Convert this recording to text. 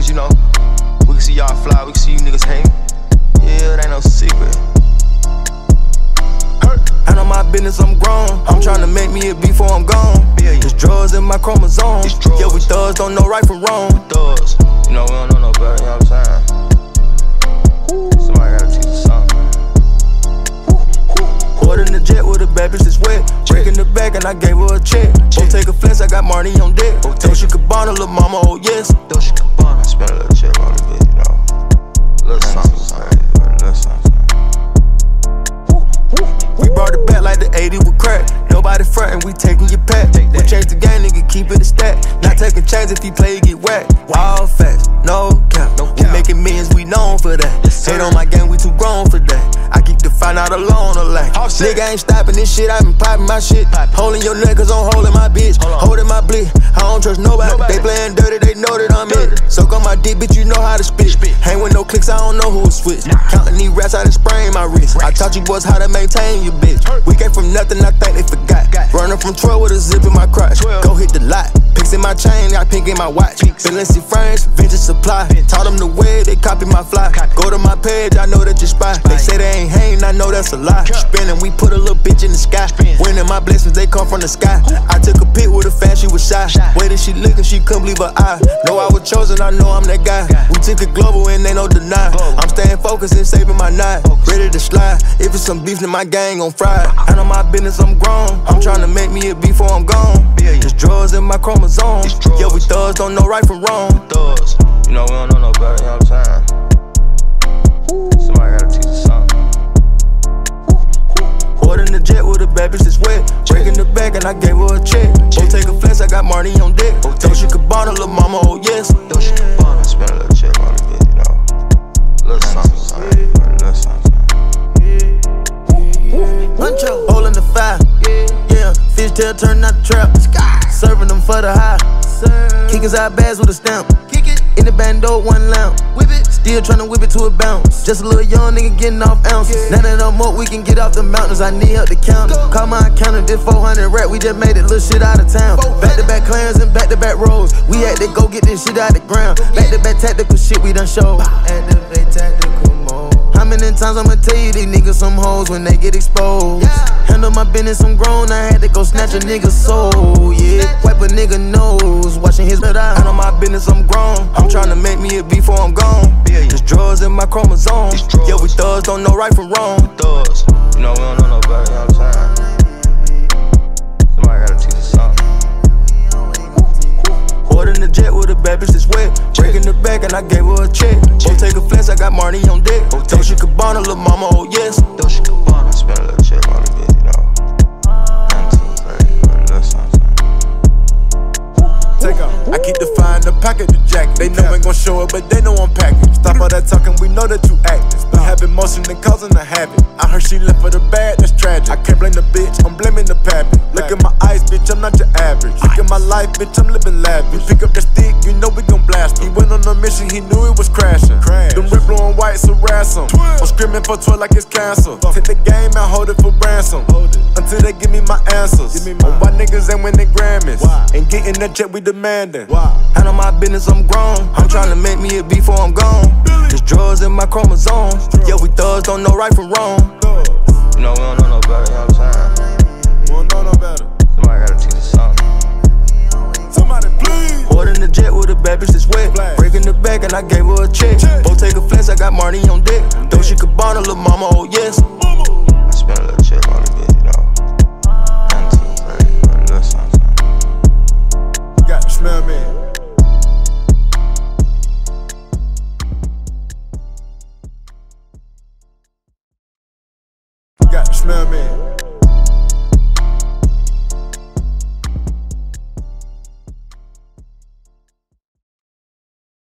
you know, we can see y'all fly, we can see you niggas hating. Yeah, it ain't no secret. I know my business, I'm grown. I'm tryna make me a beat before I'm gone. There's drugs in my chromosomes. Yeah, we thugs, don't know right from wrong. Thugs, you know, we don't know no better, you know what I'm saying? Somebody gotta teach us something. Poured in the jet with a bad bitch that's wet. Breaking the back and I gave her a check. Go take a flex, I got Marty on deck. Dolce Gabbana, lil' mama, oh yes. Dolce Gabbana, spend a little check on the bit, you know. Little something, little something. We brought it back like the 80s with crack. Nobody frontin', we taking your pack. We change the game, nigga, keep it a stack. Not taking chances if he play, he get whacked. All facts, no cap. We making millions, we known for that. Hate on my game, we too grown for that. I keep the find out alone or lack. Nigga ain't stopping this shit, I been popping my shit. Holding your neck cause I'm holding my bitch. Holding my blick, I don't trust nobody. They playing dirty, they know that I'm it. Soak on my dick, bitch, you know how to spit. Hang with no clicks, I don't know who will switch. Counting these rats, I done sprain my wrist. I taught you boys how to maintain your bitch. We came from nothing, I think they forgot. Running from 12 with a zip in my crotch. Go hit the lot. Pics in my chain, got pink in my watch. Balenci frames, vintage supply. Taught them the way, they copy my fly. Go to my page, I know that you spy. They say they ain't hating, I know that's a lie. Spinning, we put a little bitch in the sky. Winning my blessings, they come from the sky. I took a pic with a fan, she was shy. Waited, she looking, she couldn't believe her eye. Know I was chosen, I know I'm that guy. We took it global and ain't no deny. I'm staying focused and saving my night. Ready to slide. If it's some beef, then my gang on fry. I know my business, I'm grown. I'm tryna make me a beat before I'm gone. There's drugs in my chromosomes. Yeah, we thugs, don't know right from wrong. Thugs, you know, we don't know no better, you know what I'm saying? Somebody gotta teach us something. Poured in the jet with a bad bitch that's wet. Breaking the back and I gave her a check. Go take a flex, I got Marty on deck. Dolce Gabbana, lil' mama, oh yes. Dolce Gabbana, spend a little check on the bit, you know. Little something, little something. Muncho, holding the fire. Yeah, fishtail turn out the trap. Serving them for the high. Kick his eye bags with a stamp. In the bando, one lamp. Whip it. Still tryna whip it to a bounce. Just a little young nigga getting off ounces. Now that I'm up, we can get off the mountains. I need help to count it. Call my accountant, this 400 rap. We just made it, little shit out of town. Back to back clans and back to back roads. We had to go get this shit out the ground. Back to back tactical shit we done showed. Activate tactical mode. How many times I'ma tell you these niggas some hoes when they get exposed? Handle my business, I'm grown, I had to go snatch a nigga's soul, yeah. Wipe a nigga nose, watching his blood out. I know my business, I'm grown. I'm tryna make me a beat before I'm gone. There's drugs in my chromosomes. Yeah, we thugs, don't know right from wrong. Thugs, you know, we don't know no better, you know what I'm saying? Somebody gotta teach us something. Poured in the jet with a bad bitch that's wet. Breaking the back and I gave her a check. Go take a flex, I got Marty on deck. Dolce Gabbana, lil' mama, oh yes. Dolce Gabbana, spend a little check on the bit, you know. Take off. I keep defying the packet, the jacket. They know ain't gon' show it, but they know I'm packing. Stop all that talking, we know that you actin'. We have emotion and causing a habit. I heard she left for the bad, that's tragic. I can't blame the bitch, I'm blaming the pappy. Look at my eyes, bitch, I'm not your average. Look at my life, bitch, I'm living lavish. We pick up the stick, you know we gon' blast him. He went on a mission, he knew it was crashing. Them rip blue and white, so ransom. I'm screaming for 12 like it's cancer. Take the game and hold it for ransom. Until they give me my answers. Why niggas ain't winning Grammys? Ain't getting that jet we demanding. I know my business, I'm grown. I'm tryna make me a beat before I'm gone. There's drugs in my chromosomes. Yeah, we thugs, don't know right from wrong. You know, we don't know no better, you know what I'm saying? We don't know no better. Somebody gotta teach us something. Somebody please. Poured in the jet with a bad bitch that's wet. Breaking the back and I gave her a check. Go take a flex, I got Marty on deck. Dolce Gabbana, lil' mama, oh yes. I spent a little check on the bit, you know. Little something. Got to smell me. Got to smell me.